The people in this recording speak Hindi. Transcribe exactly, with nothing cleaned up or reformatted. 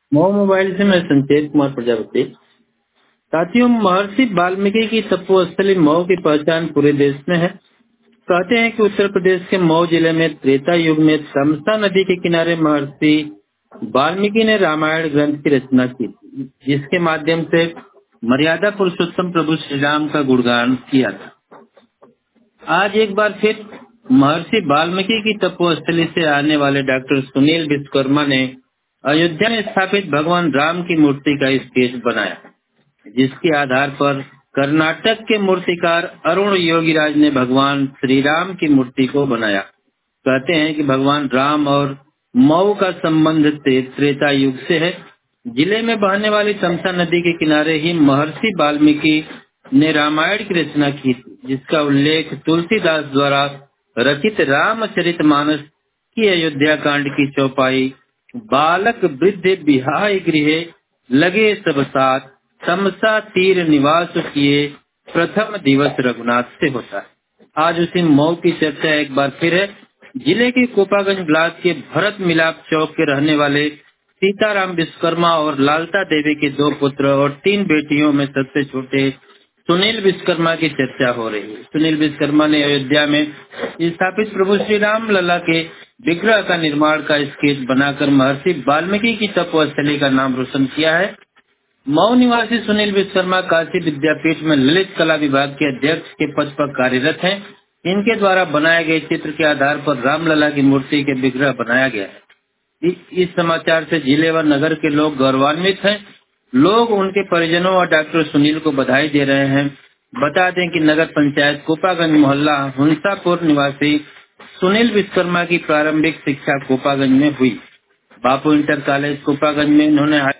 मऊ मोबाइल से मैं संकेत कुमार प्रजापति। साथियों, महर्षि वाल्मीकि की तपोस्थली मऊ की पहचान पूरे देश में है। कहते हैं कि उत्तर प्रदेश के मऊ जिले में त्रेता युग में तमसा नदी के किनारे महर्षि वाल्मीकि ने रामायण ग्रंथ की रचना की थी, जिसके माध्यम से मर्यादा पुरुषोत्तम प्रभु श्री राम का गुणगान किया था। आज एक बार फिर महर्षि वाल्मीकि की तपोस्थली से आने वाले डॉक्टर सुनील विश्वकर्मा ने अयोध्या में स्थापित भगवान राम की मूर्ति का स्केच बनाया, जिसके आधार पर कर्नाटक के मूर्तिकार अरुण योगीराज ने भगवान श्री राम की मूर्ति को बनाया। कहते हैं कि भगवान राम और मऊ का संबंध त्रेता युग से है। जिले में बहने वाली तमसा नदी के किनारे ही महर्षि वाल्मीकि ने रामायण की रचना की थी, जिसका उल्लेख तुलसीदास द्वारा रचित रामचरितमानस की अयोध्या कांड की चौपाई बालक वृद्ध बिहाय गृह लगे सब साथ तमसा तीर निवास किए प्रथम दिवस रघुनाथ से होता है। आज उसी मऊ की चर्चा एक बार फिर है। जिले के कोपागंज ब्लॉक के भरत मिलाप चौक के रहने वाले सीताराम विश्वकर्मा और लालता देवी के दो पुत्र और तीन बेटियों में सबसे छोटे सुनील विश्वकर्मा की चर्चा हो रही है। सुनील विश्वकर्मा ने अयोध्या में स्थापित प्रभु श्री राम लला के विग्रह का निर्माण का स्केच बनाकर महर्षि वाल्मीकि की तपोस्थली का नाम रोशन किया है। मऊ निवासी सुनील विश्वकर्मा काशी विद्यापीठ में ललित कला विभाग के अध्यक्ष के पद पर कार्यरत हैं। इनके द्वारा बनाए गए चित्र के आधार पर रामलला की मूर्ति के विग्रह बनाया गया है। इस समाचार से जिले व नगर के लोग गौरवान्वित हैं। लोग उनके परिजनों और डॉक्टर सुनील को बधाई दे रहे हैं। बता दें कि नगर पंचायत कोपागंज मोहल्ला हुंसापुर निवासी सुनील विश्वकर्मा की प्रारंभिक शिक्षा कोपागंज में हुई। बापू इंटर कॉलेज कोपागंज में इन्होंने